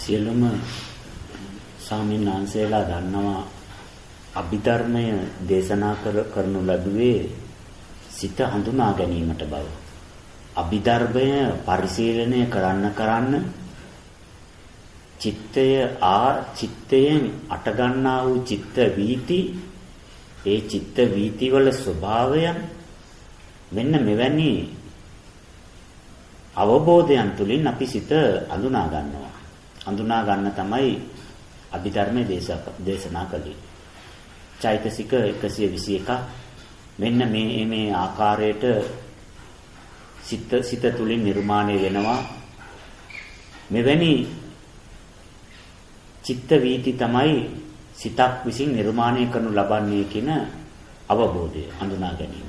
සියලුම ස්වාමීන් වහන්සේලා දන්නවා අභිධර්මය දේශනා කරනු ලැබුවේ සිත හඳුනා ගැනීමට බව. අභිධර්මය පරිශීලනය කරන්න චිත්තයෙන් අටගන්නා වූ චිත්ත වීති, ඒ චිත්ත වීති වල ස්වභාවයන් මෙන්න මෙවැනි අවබෝධයන් තුලින් අපි සිත අඳුනා ගන්නවා. අඳුනා ගන්න තමයි අභිධර්මයේ දේශනා කළේ. චෛතසික 121 මෙන්න මේ ආකාරයට සිත තුලින් නිර්මාණය වෙනවා. මෙවැනි චිත්ත වීති තමයි සිතක් විසින් නිර්මාණය කරනු ලබන්නේ කියන අවබෝධය අඳුනා ගැනීම.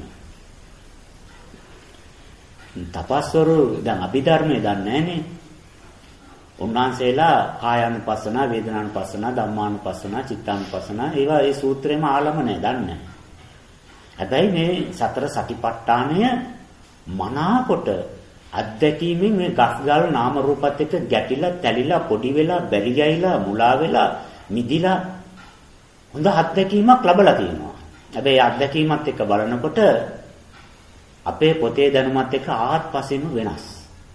තපස්වරු දැන් අභිධර්මයේ දන්නේ නැහනේ. උන්වහන්සේලා කායානුපස්සන, වේදනානුපස්සන, ධම්මානුපස්සන, චිත්තානුපස්සන ඒවා ඒ සූත්‍රේම ආලම නැහැ, දන්නේ. හැබැයි මේ සතර සතිපට්ඨානය මනාකොට අත්දැකීමෙන් මේ ගස්ගල් නාම රූපත් එක්ක ගැටිලා, තැලිලා, පොඩි වෙලා, බැලි ගයිලා, මුලා වෙලා, මිදිලා හොඳ අත්දැකීමක් ලැබලා තියෙනවා. හැබැයි අත්දැකීමත් එක්ක බලනකොට අපේ පොතේ දැනුමත් එක්ක ආත්පසෙම වෙනස්.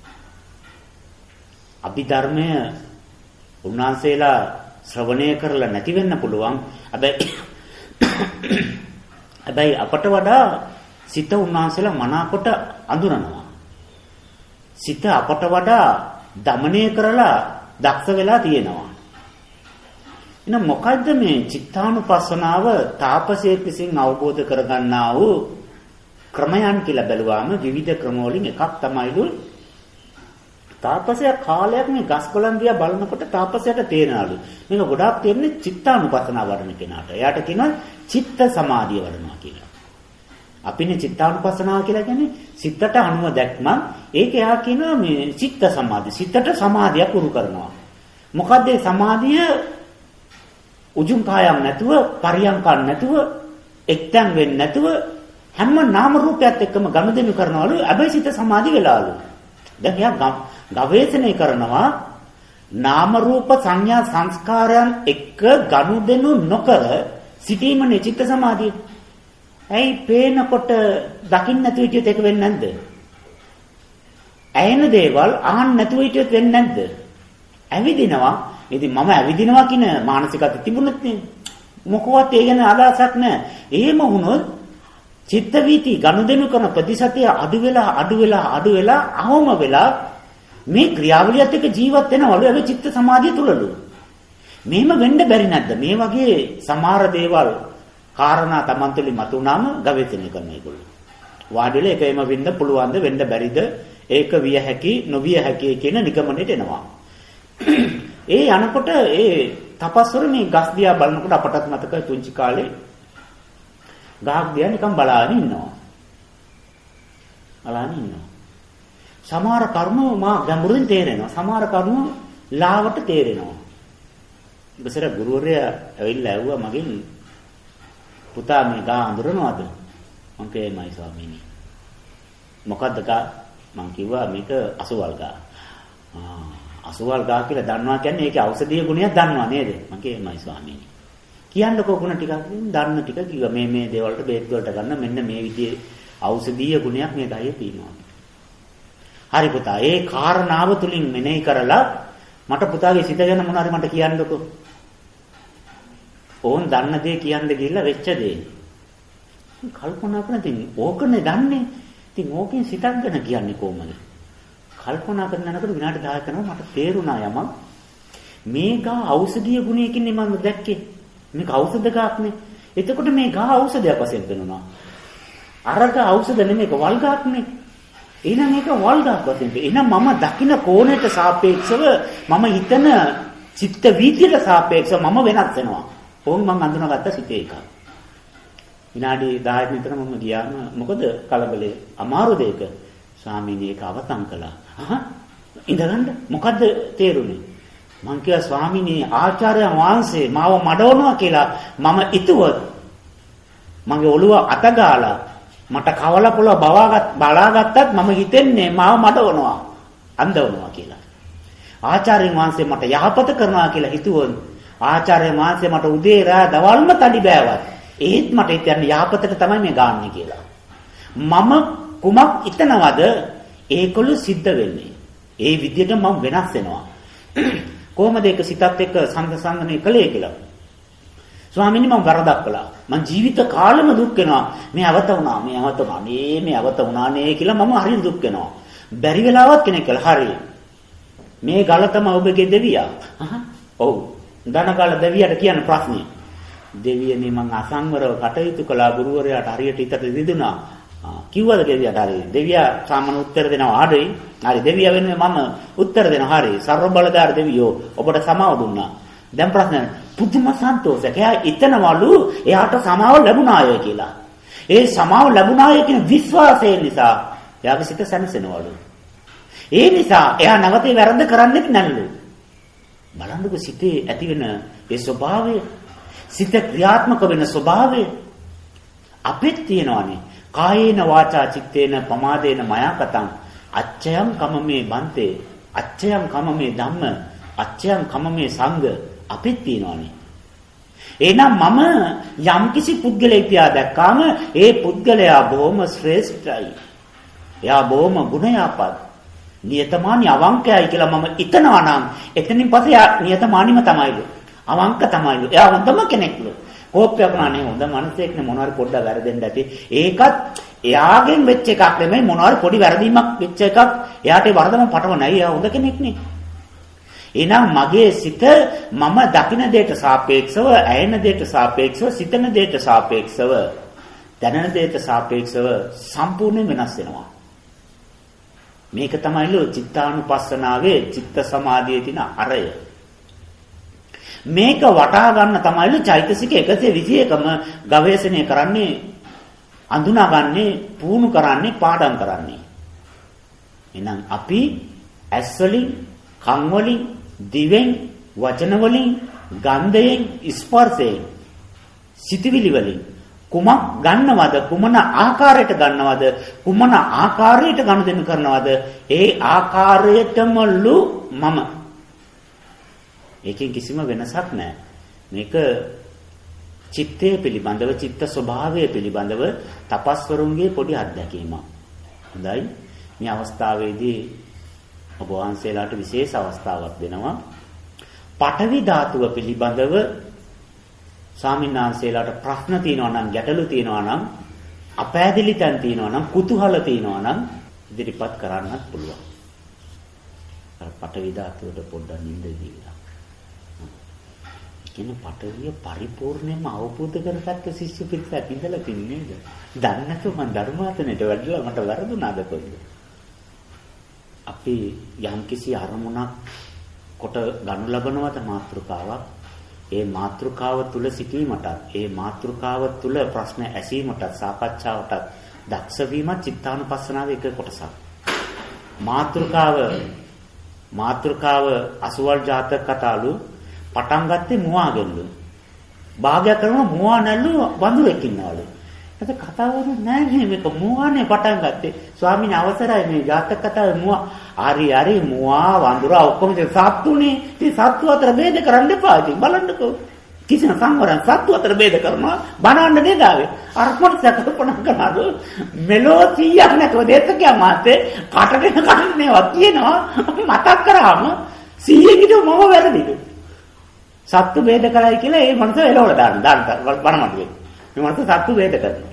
අභිධර්මය උන්වහන්සේලා ශ්‍රවණය කරලා නැති වෙන්න පුළුවන්. හැබැයි අපට වඩා සිත උන්වහන්සේලා මනාකොට අඳුරනවා. සිත අපට වඩා দমনය කරලා දක්ෂ වෙලා තියෙනවා. එහෙනම් මොකද්ද මේ චිත්තානුපස්සනාව තාපසයෙක් විසින් අවබෝධ කරගන්නා වූ ක්‍රමයන් කියලා බැලුවාම විවිධ ක්‍රම වලින් එකක් තමයිලු. තාපසයා කාලයක් මේ ගස්කොළන් දිහා බලනකොට තාපසයාට තේරෙනලු මේක ගොඩාක් තේරෙන්නේ චිත්තානුපස්සනාව වඩන කෙනාට. එයාට කියනවා චිත්ත සමාධිය වඩනවා කියලා. අපිනේ චිත්තානුපස්සනාව කියලා කියන්නේ සිතට අනුව දැක්ම. ඒක එයා කියනවා මේ චිත්ත සමාධිය. සිතට සමාධියක් උරු කරනවා. මොකද්ද සමාධිය? උජුං කායම් නැතුව, පරියංකම් නැතුව, එක්තැන් වෙන්නේ නැතුව හැම නාම රූපයත් එක්කම ගනුදෙනු කරනවලු. හැබැයි සිත සමාධි වෙලාලු. දැන් එයා ගවේෂණය කරනවා නාම රූප සංඥා සංස්කාරයන් එක්ක ගනුදෙනු නොකර සිටීමනේ චිත්ත සමාධිය. ඇයි පේනකොට දකින්න නැතුව හිටියොත් ඒක වෙන්නේ නැද්ද? ඇයෙන දේවල් අහන්න නැතුව හිටියොත් වෙන්නේ නැද්ද? ඇවිදිනවා. ඉතින් මම ඇවිදිනවා කියන මානසිකත්වය තිබුණත් නේ. මොකවත් ඒ ගැන අදහසක් නැහැ. එහෙම වුණොත් චිත්ත වීති ගනුදෙනු කරන ප්‍රතිශතය අඩු වෙලා අවම වෙලා මේ ක්‍රියාවලියත් එක්ක ජීවත් වෙනවලු. ඒ චිත්ත සමාධිය තුලලු. මෙහෙම වෙන්න බැරි නැද්ද? මේ වගේ සමහර දේවල් කාරණා Taman තුලින් මතුවනාම ගවේෂණය කරන ඒගොල්ලෝ. වාඩි වෙලා එකම වෙන්න පුළුවන්ද, වෙන්න බැරිද? ඒක විය හැකි, නොවිය හැකි කියන නිගමනයට එනවා. ඒ යනකොට ඒ තපස්වර මේ ගස් දිහා බලනකොට අපටත් මතකයි පුංචි කාලේ ගහක් දිහා නිකන් බලාගෙන ඉන්නවා. සමහර කරුණු මා ගැඹුරින් තේරෙනවා. සමහර කරුණු ලාවට තේරෙනවා. ඉතින් ගුරුවරයා ඇවිල්ලා ඇහුවා මගෙන් පුතා මේ ගහ අඳුරනවද? මං කියේමයි ස්වාමීනි. මොකද්ද ගහ? මං කිව්වා මේක අසුවල් ගහ. අසුවල් ගහ කියලා දන්නවා කියන්නේ ඒකේ ඖෂධීය ගුණයක් දන්නවා නේද? මං කියේමයි ස්වාමීනි. කියන්නකෝ ගුණ ටිකක් දන්න ටික කිව්වා. මේ දේවල් වලට බේත් වලට ගන්න මෙන්න මේ විදිහේ ඖෂධීය ගුණයක් මේ ගහේ තියෙනවා. හරි පුතා, ඒ කාරණාව තුලින් මෙනෙහි කරලා මට පුතාගේ සිත ගැන මොනවාරි මට කියන්නකෝ. ඕන් දන්න දේ කියන්න ගිහිල්ලා වෙච්ච දේ. කල්පනා කරන ඉතින් ඕකනේ දන්නේ. ඉතින් ඕකෙන් සිතක් ගැන කියන්නේ කොහමද? කල්පනා කරන යනකොට විනාඩි 10ක් යනවා මට තේරුණා යමක්. මේ ගහ ඖෂධීය ගුණයකින් මම දැක්කේ. මේක ඖෂධ ගහක්නේ. එතකොට මේ ගහ ඖෂධයක් වශයෙන් පෙනුණා. අරක ඖෂධ නෙමෙයි, වල් ගහක්නේ. එහෙනම් මේක වල් ගහක් වශයෙන්. එහෙනම් මම දකින්න කෝණයට සාපේක්ෂව මම හිතන චිත්ත වීතියට සාපේක්ෂව මම වෙනස් වෙනවා. ඕන් මං අඳුනගත්ත සිතේ එකක්. විනාඩි 10ක් විතර මම ගියාම මොකද කලබලේ අමාරු දෙයක ස්වාමීනි ඒක අවතන් කළා. ඉඳගන්න මොකද්ද තේරුනේ? මං කිව්වා ස්වාමීනි ආචාර්යයන් වහන්සේ මාව මඩවනවා කියලා මම හිතුවොත් මගේ ඔළුව අත ගාලා මට කවල පොළ බලාගත්තත් මම හිතන්නේ මාව මඩවනවා අන්දවනවා කියලා. ආචාර්යන් වහන්සේ මට යහපත කරනවා කියලා හිතුවොත් ආචාර්යන් වහන්සේ මට උදේ රෑ දවල්ම තඩි බෑවත් ඒත් මට හිතන්නේ යහපතට තමයි මේ ගාන්නේ කියලා. මම කුමක් හිතනවද ඒකළු සිද්ධ වෙන්නේ. ඒ විදිහට මම වෙනස් වෙනවා. කොහොමද ඒක සිතත් එක්ක සංසන්දනය කළේ කියලා. ස්වාමීනි මම වරදක් කළා. මං ජීවිත කාලෙම දුක් වෙනවා. මේ අවත වුණා, මේ අවත වුණා, මේ අවත වුණානේ කියලා මම හරියට දුක් වෙනවා. බැරි වෙලාවත් කෙනෙක් කියලා හරිය. මේ ගල තමයි ඔබගේ දෙවියා. ඔව්. ධනගල දෙවියට කියන ප්‍රශ්නේ. දෙවියනේ මං අසංවරව කටයුතු කළා ගුරුවරයාට හරියට හිතට රිදුනා. කිව්වද දෙවියට හරිය. දෙවියා සාමාන්‍ය උත්තර දෙනවා හරියි. හරි දෙවියා වෙනුවෙන් මම උත්තර දෙනවා හරියි. සර්ව බලදාර දෙවියෝ ඔබට සමාව දුන්නා. දැන් ප්‍රශ්න පුදුම සන්තෝෂයක්. එයා හිතනවලු එයාට සමාව ලැබුණාය කියලා. ඒ සමාව ලැබුණාය කියන විශ්වාසය නිසා එයාගේ සිත සැනසෙනවලු. ඒ නිසා එයා නැවතේ වැරද්ද කරන්නෙත් නැල්ලු. බලන්නකො සිතේ ඇතිවෙන ඒ ස්වභාවය, සිත ක්‍රියාත්මක වෙන ස්වභාවය අපිට තියෙනවානේ. කායේන වාචා චිත්තේන පමාදේන මයාකතං අච්ඡයං කමමේ බන්තේ අච්ඡයං කමමේ ධම්ම අච්ඡයං කමමේ සංඝ අපිට තියෙනවානේ. එහෙනම් මම යම්කිසි පුද්ගලයෙක් තියා දැක්කාම ඒ පුද්ගලයා බොහොම ශ්‍රේෂ්ඨයි. එයා බොහොම ගුණයාපත්, නියතමානී අවංකයයි කියලා මම හිතනවා නම් එතනින් පස්සේ එයා නියතමානීම තමයිලු. අවංක තමයිලු. එයා හොඳම කෙනෙක්ලු. කෝපයක් නානේ හොඳ මිනිසෙක්නේ මොනවාරි පොඩ්ඩක් වැරදෙන්න ඇති. ඒකත් එයාගෙන් වෙච්ච එකක් නෙමෙයි මොනවාරි පොඩි වැරදීමක් වෙච්ච එකක්. එයාට ඒ වරදම පටව නැහැ. එයා හොඳ කෙනෙක්නේ. එහෙනම් මගේ සිත මම දකින දෙයට සාපේක්ෂව, ඇයෙන දෙයට සාපේක්ෂව, සිතන දෙයට සාපේක්ෂව, දැනෙන දෙයට සාපේක්ෂව සම්පූර්ණයෙන් වෙනස් වෙනවා. මේක තමයිලු චිත්තානුපස්සනාවේ චිත්ත සමාධියේ තියෙන අරය. මේක වටහා ගන්න තමයිලු චෛතසික 121ම ගවේෂණය කරන්නේ, අඳුනාගන්නේ, පුහුණු කරන්නේ, පාඩම් කරන්නේ. එහෙනම් අපි ඇස් වලින්, කන් වලින්, දිවෙන්, වචන වලින්, ගන්ධයෙන්, ස්පර්ශයෙන්, සිතවිලි වලින් කුමක් ගන්නවද, කුමන ආකාරයට ගන්නවද, කුමන ආකාරයට ගනුදෙනු කරනවද, ඒ ආකාරයටමලු මම. ඒකෙන් කිසිම වෙනසක් නැහැ. මේක චිත්තය පිළිබඳව, චිත්ත ස්වභාවය පිළිබඳව තපස්වරුන්ගේ පොඩි අත්දැකීමක්. හොඳයි. මේ අවස්ථාවේදී ඔබ වහන්සේලාට විශේෂ අවස්ථාවක් දෙනවා. පඨවි ධාතුව පිළිබඳව ස්වාමීන් වහන්සේලාට ප්‍රශ්න තියෙනවා නම්, ගැටලු තියෙනවා නම්, අපෑදිලි තැන් තියෙනවා නම්, කුතුහල තියෙනවා නම් ඉදිරිපත් කරන්නත් පුළුවන්. අර පඨවි ධාතුවට පොඩ්ඩක් නිඳ දීලා. කියන පඨවිය පරිපූර්ණයෙන්ම අවබෝධ කරගත්ත ශිෂ්‍ය පිරිසක් ඉඳලා තින්නේ නේද? දන්නේ නැතුව මම ධර්මාසනෙට වැඩිලා මට වැරදුනාද කොහෙද? අපි යම්කිසි අරමුණක් කොට ගනු ලබනවද මාත්‍රිකාවක්, ඒ මාත්‍රිකාව තුල සිටීමටත්, ඒ මාත්‍රිකාව තුල ප්‍රශ්න ඇසීමටත්, සාකච්ඡාවටත් දක්ෂ වීම චිත්තානුපස්සනාවේ එක කොටසක්. මාත්‍රිකාව අසුවල් ජාතක කතාලු පටන් ගත්තේ මුවාගෙන්ලු. භාගයක් කරනවා මුවා නැල්ලු වඳුරෙක් ඉන්නවලු. ඒක කතාවරු නෑ මේක මුවානේ පටන් ගත්තේ. ස්වාමීන් අවසරයි මේ ජාතක කතාවේ මුවා. හරි මුවා වඳුරා ඔක්කොම සත්තුනේ. ඉතින් සත්තු අතර ભેද කරන්න එපා. ඉතින් බලන්නකෝ. කිසිම සංවරයක් සත්තු අතර ભેද කරනවා බනන්න නේද ආවේ. අර මොකටද කල්පනා කරනවද? මෙලෝ 100ක් නැතුව දේශකයා මාතේ කටේවා කියනවා මතක් කරාම 100 කිටු මම වැරදිද? සත්තු ભેද කරයි කියලා ඒ මනස එලවල දාන්න බනමඩුවේ. මේ මනස සත්තු ભેද කරනවා.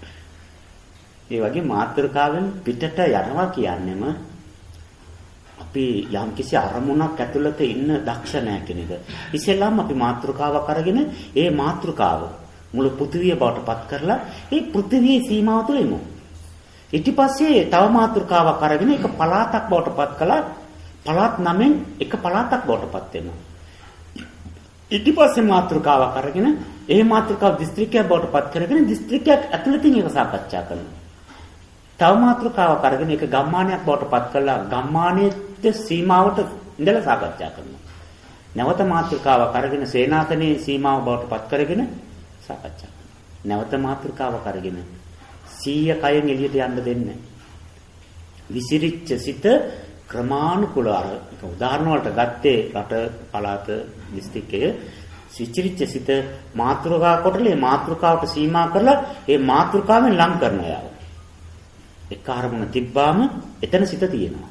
ඒ වගේ මාත්‍රකාවෙන් පිටට යනවා කියන්නේම අපි යම්කිසි අරමුණක් ඇතුළත ඉන්න දක්ෂ නැහැ කියන එක. ඉතින්ලාම අපි මාත්‍රකාවක් අරගෙන ඒ මාත්‍රකාව මුළු පෘථිවිය බවට පත් කරලා ඒ පෘථිවියේ සීමාව තුළ ඉමු. ඊට පස්සේ තව මාත්‍රකාවක් අරගෙන ඒක පළාතක් බවට පත් කළා. පළාත් 9න් එක පළාතක් බවට පත් වෙනවා. ඊට පස්සේ මාත්‍රකාවක් අරගෙන ඒ මාත්‍රකාව දිස්ත්‍රික්කයක් බවට පත් කරගෙන දිස්ත්‍රික්කයක් ඇතුළතින් ඒක සාකච්ඡා කරනවා. තව මාත්‍රකාවක් අරගෙන ඒක ගම්මානයක් බවට පත් කළා. ගම්මානයේ සීමාවට ඉඳලා සාකච්ඡා කරනවා. නැවත මාත්‍රකාවක් අරගෙන සේනාසනයේ සීමාව බවට පත් කරගෙන සාකච්ඡා කරනවා. නැවත මාත්‍රකාවක් අරගෙන 100 කයෙන් එළියට යන්න දෙන්නේ. විසිරිච්ච සිත ක්‍රමානුකූල අර උදාහරණ වලට ගත්තේ රට පළාත දිස්ත්‍රික්කයේ සිචිරිච්ච සිත මාත්‍රකා කොටලේ මාත්‍රකාවට සීමා කරලා ඒ මාත්‍රකාවෙන් ලං කරන යාව. එක අරමුණ තිබ්බාම එතන සිත තියෙනවා.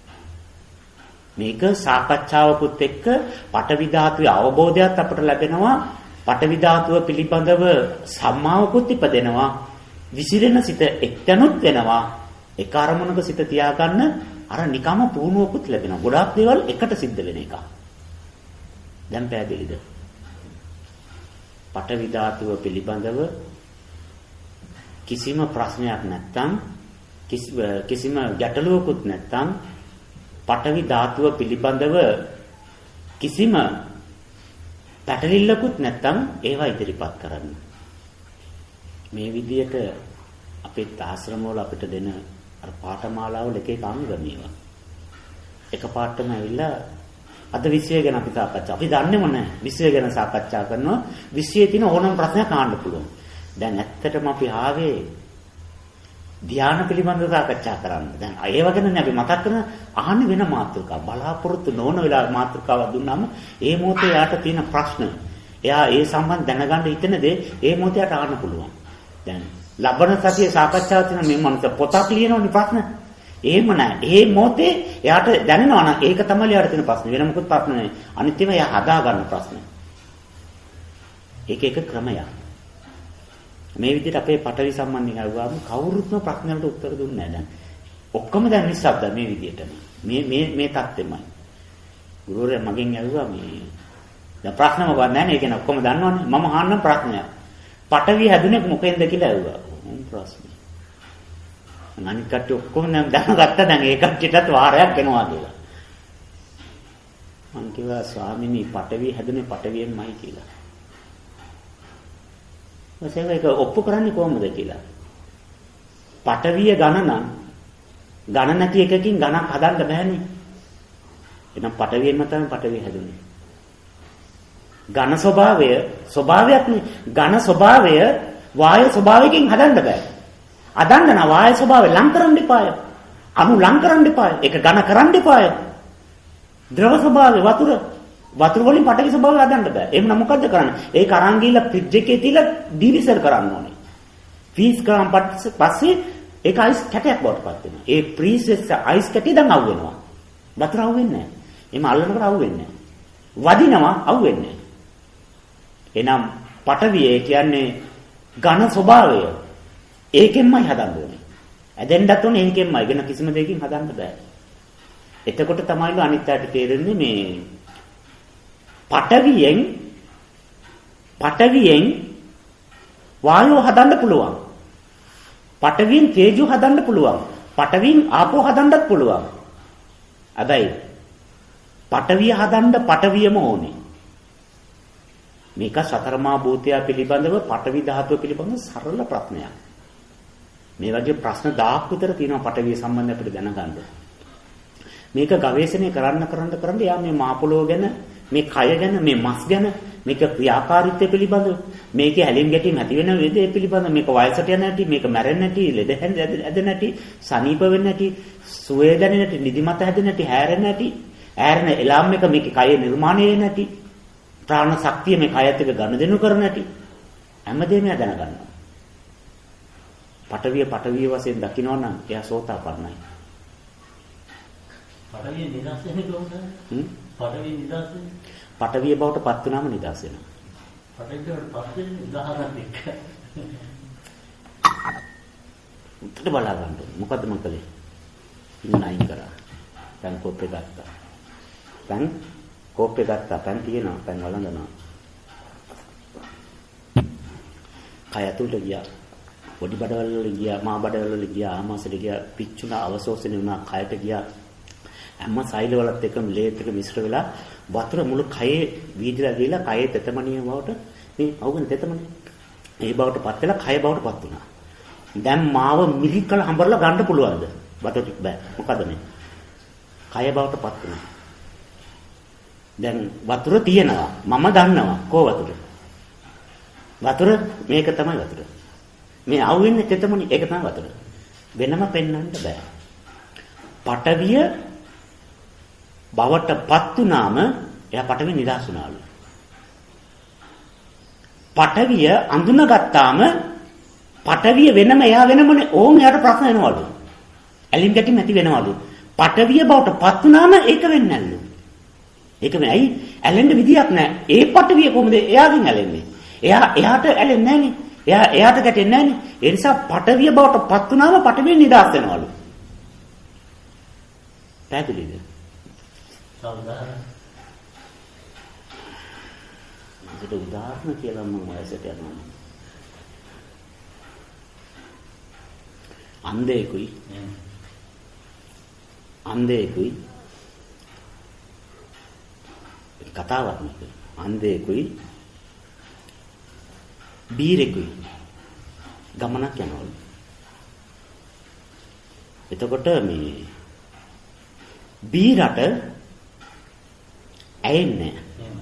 මේක සාකච්ඡාවකුත් එක්ක පඨවි ධාතුවේ අවබෝධයත් අපට ලැබෙනවා. පඨවි ධාතුව පිළිබඳව සම්මාවකුත් ඉපදෙනවා. විසිරෙන සිත එක්තැනුත් වෙනවා. එක අරමුණක සිත තියාගන්න අර නිකම්ම පුහුණුවකුත් ලැබෙනවා. ගොඩාක් දේවල් එකට සිද්ධ වෙන එක. දැන් පැහැදිලිද? පඨවි ධාතුව පිළිබඳව කිසිම ප්‍රශ්නයක් නැත්නම් කිසිම ගැටලුවකුත් නැත්නම් පඨවි ධාතුව පිළිබඳව කිසිම පැටලිල්ලකුත් නැත්නම් ඒවා ඉදිරිපත් කරන්න. මේ විදිහට අපේ ආශ්‍රම වල අපිට දෙන අර පාඨමාලාවල එක එක අංග මේවා. එක පාඩම ඇවිල්ලා අද විෂය ගැන අපි සාකච්ඡා. අපි දන්නේම නැහැ. විෂය ගැන සාකච්ඡා කරනවා. විෂයේ තියෙන ඕනම ප්‍රශ්නයක් අහන්න පුළුවන්. දැන් ඇත්තටම අපි ආවේ ධ්‍යාන පිළිබඳව සාකච්ඡා කරන්න. දැන් ඒව ගැනනේ අපි මතක් කරන අහන්නේ වෙන මාතෘකාවක්. බලාපොරොත්තු නොවන වෙලාව මාතෘකාවක් දුන්නාම ඒ මොහොතේ යාට තියෙන ප්‍රශ්න එයා ඒ සම්බන්ධ දැනගන්න හිතන දේ ඒ මොහොතේ යාට අහන්න පුළුවන්. දැන් ලබන සතියේ සාකච්ඡාව තියෙන මේ මනස පොතක් ලියනෝනේ ප්‍රශ්න. එහෙම නැහැ. ඒ මොහොතේ එයාට දැනෙනවා නම් ඒක තමයි එයාට තියෙන ප්‍රශ්න. වෙන මොකුත් ප්‍රශ්න නැහැ. අනිත් ඒවා එයා හදා ගන්න ප්‍රශ්න. ඒක එක ක්‍රමයක්. මේ විදිහට අපේ පටවි සම්බන්ධයෙන් අහුවාම කවුරුත්ම ප්‍රශ්න වලට උත්තර දුන්නේ නැහැ දැන්. ඔක්කොම දැන් නිස්සබ්ද මේ විදිහට. මේ தත්ත්වෙමයි. ගුරුවරයා මගෙන් ඇහුවා මේ දැන් ප්‍රශ්න මොකක්ද නැහැ නේ. ඒක නේ ඔක්කොම දන්නවනේ. මම අහන්න ප්‍රශ්නයක්. පටවි හැදුනේ මොකෙන්ද කියලා ඇහුවා. ප්‍රශ්නේ. අනිත් කට්ටිය ඔක්කොම දැනගත්තා දැන් ඒ කට්ටියටත් වාරයක් එනවා කියලා. මං කිව්වා ස්වාමීනි පටවි හැදුනේ පටවියෙන්මයි කියලා. ඒක ඔප්පු කරන්නේ කොහොමද කියලා. පටවිය ගණන ගණ නැති එකකින් ගණක් හදන්න බෑනේ. එහෙනම් පටවියෙන්ම තමයි පටවිය හැදුනේ. ඝන ස්වභාවයක් නේ. ඝන ස්වභාවය වායු ස්වභාවයෙන් හදන්න බෑ. හදන්න නම් වායු ස්වභාවය ලං කරන්න එපාය. අණු ලං කරන්න එපාය. ඒක ඝන කරන්න එපාය. ද්‍රව ස්වභාවය වතුර වලින් පටවි ස්වභාවය හදන්න බෑ. එහෙනම් මොකද්ද කරන්නේ? ඒක අරන් ගිහලා ෆ්‍රිජ් එකේ තියලා ඩීවිසර් කරන්න ඕනේ. ෆ්‍රීස් කරන් පස්සේ ඒක අයිස් කැටයක් බවට පත් වෙනවා. ඒ ෆ්‍රීස් වෙච්ච අයිස් කැටි දැන් අවු වෙනවා. වතුර අවු වෙන්නේ නැහැ. එහම අල්ලනකොට අවු වෙන්නේ නැහැ. වදිනවා අවු වෙන්නේ නැහැ. එහෙනම් පටවිය කියන්නේ ඝන ස්වභාවය. ඒකෙන්මයි හදන්න ඕනේ. ඇදෙන්නත් ඕනේ ඒකෙන්මයි. වෙන කිසිම දෙයකින් හදන්න බෑ. එතකොට තමයි අනිත් පැයට තේරෙන්නේ මේ පටවියෙන් වායුව හදන්න පුළුවන්. පටවියෙන් තේජෝ හදන්න පුළුවන්. පටවියෙන් ආපෝ හදන්නත් පුළුවන්. හැබැයි පටවිය හදන්න පටවියම ඕනේ. මේක සතරමා භූතය පිළිබඳව පටවි ධාතුව පිළිබඳව සරල ප්‍රශ්නයක්. මේ වගේ ප්‍රශ්න 1000ක් විතර තියෙනවා පටවිය සම්බන්ධව අපිට දැනගන්න. මේක ගවේෂණය කරන්න යා මේ මාපොළොව ගැන මේ කය ගැන මේ මස් ගැන මේක ක්‍රියාකාරීත්වය පිළිබඳව මේකේ හැලීම් ගැටීම් ඇති වෙන විදිහ පිළිබඳව මේක වයසට යන හැටි මේක මැරෙන්න හැටි ලෙඩ හැදෙන්න හැටි සනීප වෙන්න හැටි සුවය දැනෙන්න හැටි නිදිමත හැදෙන්න හැටි හැරෙන්න හැටි හැරෙන එලාම් එක මේකේ කය නිර්මාණය වෙන්න හැටි ප්‍රාණ ශක්තිය මේ කයත් එක්ක ගනුදෙනු කරන හැටි හැමදේම දැනගන්නවා. පටවිය වශයෙන් දකිනවා නම් එයා සෝතාපන්නයි. පටවිය නිදහස් වෙන්නේ කොහොමද? පටවිය නිදහස් වෙන්නේ? පටවිය බවට පත් වෙනාම නිදහස් වෙනවා. පටවියට පත් වෙන්නේ උදාහරණයක් එක්ක. උත්තර බලා ගන්න. මොකද්ද මම කළේ? ඉන්න අයින් කරා. දැන් කෝප්පේ ගත්තා. දැන් තියෙනවා. දැන් වළඳනවා. කය ඇතුළට ගියා. බොඩි බඩවල වල ගියා, මා බඩවල වල ගියා, ආමාශයට ගියා, පිච්චුණා, අවශෝෂණය වුණා, කයට ගියා. හැම සෛල වලත් එකම ලේත් එක මිශ්‍ර වෙලා වතුර මුළු කයේ වීදිලා ගිහලා කයේ තෙතමනිය බවට මේ අවුගෙන තෙතමනිය. ඒ බවට පත් වෙලා කය බවට පත් වුණා. දැන් මාව මිරිකල හඹරලා ගන්න පුළුවන්ද? වතුර ටික බෑ. මොකද මේ? කය බවට පත් වුණා. දැන් වතුර තියෙනවා. මම දන්නවා කෝ වතුර. වතුර මේක තමයි වතුර. මේ අවුෙන්නේ තෙතමනිය ඒක තමයි වතුර. වෙනම පෙන්වන්න බෑ. පටවිය බවටපත් වුනාම එයා පඨවි නිදහස් වුණාලු. පඨවිය අඳුනගත්තාම පඨවිය වෙනම එයා වෙනමනේ. ඕන් එයාට ප්‍රශ්න එනවලු. ඇලින් ගැටි නැති වෙනවලු. පඨවිය බවටපත් වුනාම ඒක වෙන්නේ නැල්ලු. ඒක මේ ඇයි ඇලෙන්න විදියක් නැහැ. ඒ පඨවිය කොහොමද එයාගෙන් ඇලෙන්නේ? එයාට ඇලෙන්නේ නැහනේ. එයාට ගැටෙන්නේ නැහනේ. ඒ නිසා පඨවිය බවටපත් වුනාම පඨවිය නිදහස් වෙනවලු. පැහැදිලිද? ඒක උදාහරණ කියලා මම වයසට යනවා. අන්ධයෙකුයි කතාවක් නෙක. අන්ධයෙකුයි බීරෙකුයි ගමනක් යනවලු. එතකොට මේ බීරට ඇයෙන්නේ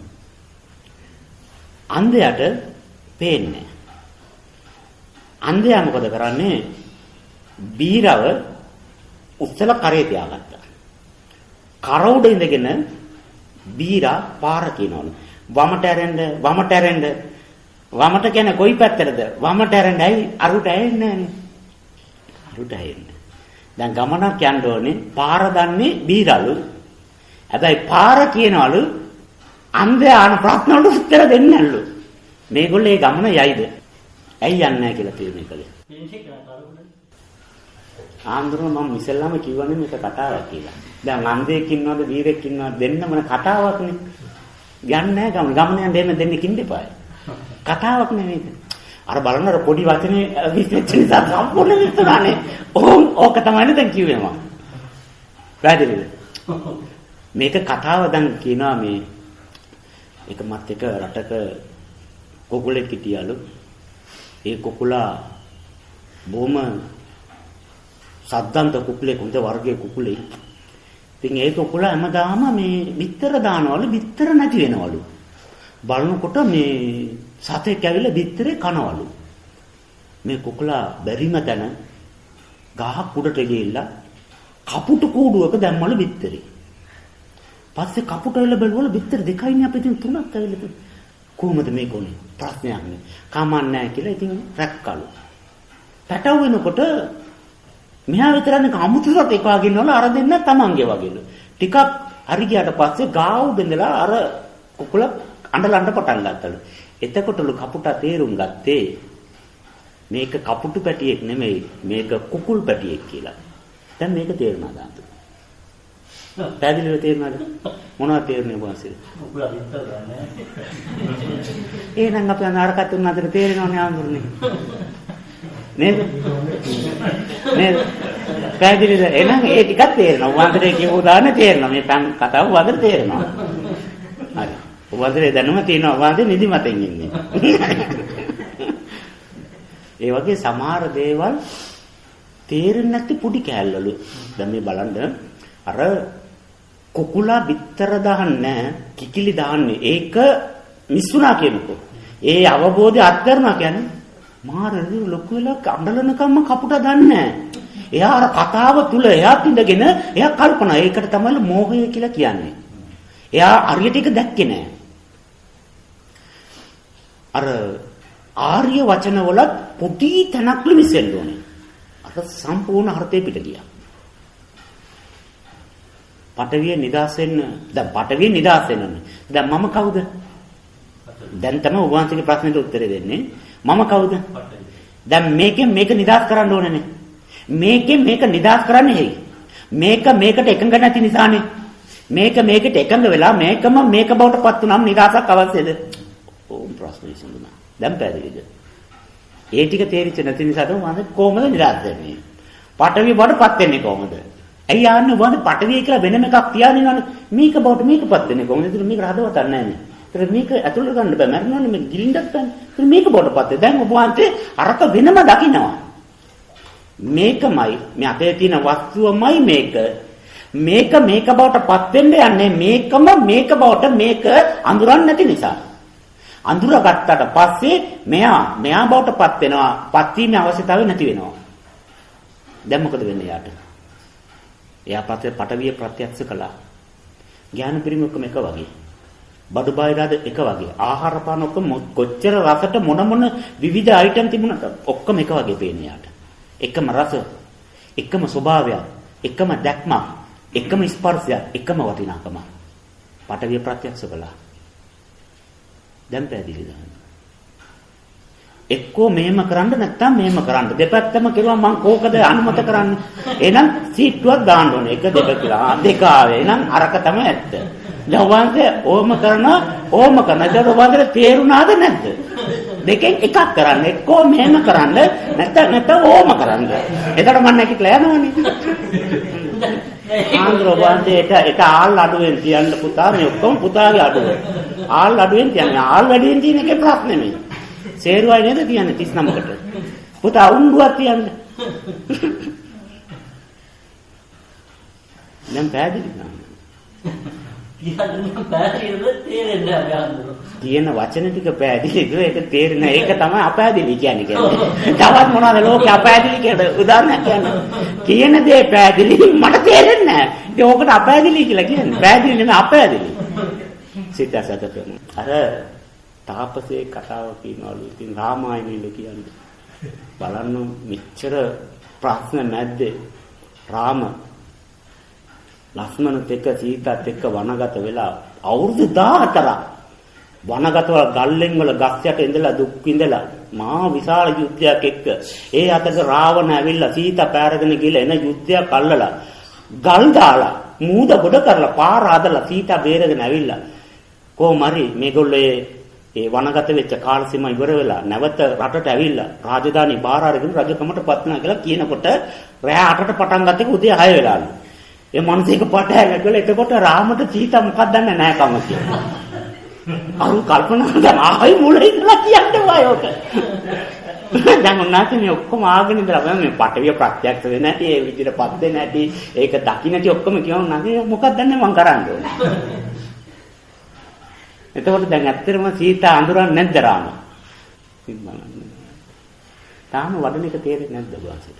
අන්ධයාට පේන්නේ. අන්ධයා මොකද කරන්නේ? බීරව උස්සල කරේ තියාගත්තා. කර උඩ ඉඳගෙන බීරා පාර කියනවලු. වමට ඇරෙන්න. වමට කියන්නේ කොයි පැත්තටද? වමට ඇරෙන්න. ඇයි අරුට ඇයෙන්නේ නැහනේ. අරුට ඇයෙන්නේ. දැන් ගමනක් යන්න ඕනේ. පාර දන්නේ බීරලු. හැබැයි පාර කියනවලු අන්ධයාන ප්‍රශ්න වලට උත්තර දෙන්නේ නැල්ලු. මේගොල්ලෝ ඒ ගමන යයිද? ඇයි යන්නේ නැහැ කියලා තීරණය කළේ. ආන්දරම මම ඉස්සෙල්ලාම කිව්වනේ මේක කතාවක් කියලා. දැන් අන්ධයෙක් ඉන්නවද වීරෙක් ඉන්නවද දෙන්නම කතාවක්නේ. යන්නේ නැහැ ගමන යන්න දෙන්න කින් දෙපායි. කතාවක් නෙමෙයි. අර බලන්න අර පොඩි වචනේ විශ්ලේෂණය නිසා සම්පූර්ණ විස්තරානේ. ඕක තමයි දැන් කිව්වේ මම. පැහැදිලිද? මේක කතාව දැන් කියනවා මේ එක මත් එක රටක කුකුලෙක් හිටියලු. ඒ කුකුලා බොහොම සද්දන්ත කුකුලෙක් උන්ට වර්ගයේ කුකුලෙක්. ඉතින් ඒ කුකුලා හැමදාම මේ බිත්තර දානවලු බිත්තර නැති වෙනවලු. බලනකොට මේ සතෙක් ඇවිල්ලා බිත්තරේ කනවලු. මේ කුකුලා බැරිම තැන ගහක් උඩට ගිහිල්ලා කපුටු කූඩුවක දැම්මලු බිත්තරේ. පස්සේ කපුට වෙලා බලවල බිත්තර දෙකයිනේ අපි ඉතින් තුනක් ඇවිල්ලා කොහොමද මේක උනේ? ප්‍රශ්නයක් නේ. කමන්නේ නැහැ කියලා ඉතින් රැක්කලු. පැටව වෙනකොට මෙහා විතරනේ අමුතුසත් එක වගේ ඉන්නවල අර දෙන්න තමන්ගේ වගේලු. ටිකක් හරි ගියාට පස්සේ ගාව බෙන්දලා අර කුකුල අඬලන්න පටන් ගත්තලු. එතකොටලු කපුටා තේරුම් ගත්තේ මේක කපුටු පැටියෙක් නෙමෙයි මේක කුකුල් පැටියෙක් කියලා. දැන් මේක තේරුණා දාන්න. පැහැදිලිව තේරුණාද? මොනවද තේරුනේ වාසිය? කුකුලා විතර ගන්නෑ. එහෙනම් අපි අනාරකට තුන අතර තේරෙනවනේ ආඳුරනේ. නේද? පැහැදිලිද? එහෙනම් ඒ ටිකක් තේරෙනවා. වන්දරේ කියපු උදාහරණ තේරෙනවා. මේ කතාව වන්දර තේරෙනවා. හරි. වන්දරේ දැනුම තියෙනවා. වන්දරේ නිදිමතෙන් ඉන්නේ. ඒ වගේ සමහර දේවල් තේරෙන්නේ නැති පොඩි කෑල්ලලු. දැන් මේ බලන්න අර කුකුලා බිත්තර දාන්නේ කිකිලි දාන්නේ. ඒක මිස්සුනා කියනකො. ඒ අවබෝධය අත්කරනවා කියන්නේ මාරේ ලොකු වෙලා අඬලනකම්ම කපුටා දන්නේ නැහැ. එයා අර කතාව තුල එයාත් ඉඳගෙන එයා කල්පනා. ඒකට තමයි මෝහය කියලා කියන්නේ. එයා අරියට එක දැක්කේ නැහැ. අර ආර්ය වචන වල පොඩි තැනක් මිසෙන්න ඕනේ. අර සම්පූර්ණ අර්ථය පිට ගියා. පටවිය නිදාස් වෙන්න දැන් පටවිය නිදාස් වෙනනේ. දැන් මම කවුද? දැන් තමයි උන්වහන්සේගේ ප්‍රශ්නෙට උත්තරේ දෙන්නේ. මම කවුද? දැන් මේකෙන් මේක නිදාස් කරන්න ඕනනේ. මේකෙන් මේක නිදාස් කරන්නේ ඇයි? මේක මේකට එකඟ නැති නිසානේ. මේක මේකට එකඟ වෙලා මේකම මේක බවට පත් වුනම නිදාසක් අවශ්‍යද? ඕම් ප්‍රශ්න විසඳුණා. දැන් පැහැදිලිද? ඒ ටික තේරිච්ච නැති නිසා තමයි මම කොහොමද නිදාස් වෙන්නේ? පටවිය බවට පත් වෙන්නේ කොහොමද? ඇයි ආන්නේ වන්ද පටවිය කියලා වෙනම එකක් තියාගෙන මේක බවට මේකපත් වෙන්නේ කොහොමද? ඒතර මේක හදවතක් නැහැ නේ. ඒතර මේක ඇතුළට ගන්න බෑ. මරනවනේ මේ ගිලින්නත් බෑ. ඒතර මේක බවටපත් වෙයි. දැන් ඔබ වහන්සේ අරක වෙනම දකින්නවා. මේකමයි මේ අතේ තියෙන වස්තුවමයි මේක. මේක බවටපත් වෙන්න යන්නේ මේකම මේක බවට මේක අඳුරන්නේ නැති නිසා. අඳුරගත්තට පස්සේ මෙයා බවටපත් වෙනවා. පත් වීමේ අවශ්‍යතාවය නැති වෙනවා. දැන් මොකද වෙන්නේ යාට? එයා පටවිය ප්‍රත්‍යක්ෂ කළා. ඥාන පිරිමි ඔක්කොම එක වගේ. බඩු බාහිරාද එක වගේ. ආහාර පාන ඔක්කොම කොච්චර රසට මොන විවිධ අයිටම් තිබුණාද ඔක්කොම එක වගේ පේන්නේ යාට. එකම රස, එකම ස්වභාවය, එකම දැක්ම, එකම ස්පර්ශය, එකම වටිනාකම. පටවිය ප්‍රත්‍යක්ෂ කළා. දැන් පැහැදිලිද? එක්කෝ මෙහෙම කරන්න නැත්නම් මෙහෙම කරන්න. දෙපැත්තම කෙරුවා මං කෝකද අනුමත කරන්නේ. එහෙනම් සීට්ටුවක් දාන්න ඕනේ. 1 2 කියලා. දෙක ආවේ. එහෙනම් අරක තමයි ඇත්ත. දැන් වහන්සේ ඕම කරනවා ඕම කරන. ඒක වහන්සේට තේරුණාද නැද්ද? දෙකෙන් එකක් කරන්න. එක්කෝ මෙහෙම කරන්න නැත්නම් ඕම කරන්න. එතකොට මම නැකිట్లా යනවනේ. ආන්දර වහන්සේට ආල් අඩුවෙන් තියන්න පුතා මේ ඔක්කොම පුතාගේ අඩුව. ආල් අඩුවෙන් තියන්නේ. ආල් වැඩියෙන් තියෙන එකේ ප්‍රශ්නේ නෙමෙයි. සේරුවයි නේද කියන්නේ 39කට. පුතා උණ්ඩුවක් තියන්න. දැන් පැහැදිලි නෑ. තියෙන වචන ටික පැහැදිලිද? ඒක තේරෙන්නේ ඒක තමයි අපැහැදිලි කියන්නේ. තවත් මොනවද ලෝකේ අපැහැදිලි කියලා උදාහරණයක් කියන්නේ. කියන දේ පැහැදිලි මට තේරෙන්නේ නෑ. ඒක ඕකට අපැහැදිලි කියලා කියන්නේ. පැහැදිලි නෙමෙයි අපැහැදිලි. සිතසකට අර තාපසේ කතාව කියනවලු. ඉතින් රාමායනෙලු කියන්නේ. බලන්න මෙච්චර ප්‍රශ්න නැද්ද? රාම ලක්ෂ්මණත් එක්ක සීතත් එක්ක වනගත වෙලා අවුරුදු 14ක් වනගතවල ගල්ලෙන් වල ගස් යට ඉඳලා දුක් විඳලා මහා විශාල යුද්ධයක් එක්ක ඒ අතර රාවණ ඇවිල්ලා සීත පැරගෙන ගිහලා එන යුද්ධයක් අල්ලලා ගල් දාලා මූද ගොඩ කරලා පාර හදලා සීත බේරගෙන ඇවිල්ලා කොහොම හරි මේගොල්ලෝ ඒ වනගත වෙච්ච කාල සීමා ඉවර වෙලා නැවත රටට ඇවිල්ලා රාජධානි බාර අරගෙන රජකමට පත් වෙනවා කියලා කියනකොට රෑ 8ට පටන් ගත්තේ උදේ 6 වෙලාලු. ඒ මිනිස්සෙක් පටහැලා කියලා එතකොට රාමට සීතා මොකක්ද දන්නේ නැහැ කම කියලා. අරු කල්පනා කරලා ආයි මුලින් ඉඳලා කියන්න ඕක. දැන් උන්නාසේ මේ ඔක්කොම ආගෙන ඉඳලා මේ පටවිය ප්‍රත්‍යක්ෂ වෙන්නේ නැති ඒ විදිහට පත් වෙන්නේ නැති ඒක දකින්නටි ඔක්කොම කියනවා නැගේ මොකක්ද දන්නේ මං කරන්න ඕනේ. එතකොට දැන් ඇත්තටම සීතා අඳුරන්නේ නැද්ද රාම? ඉතින් බලන්න. තාම වඩන එක තේරෙන්නේ නැද්ද ඔයාලට?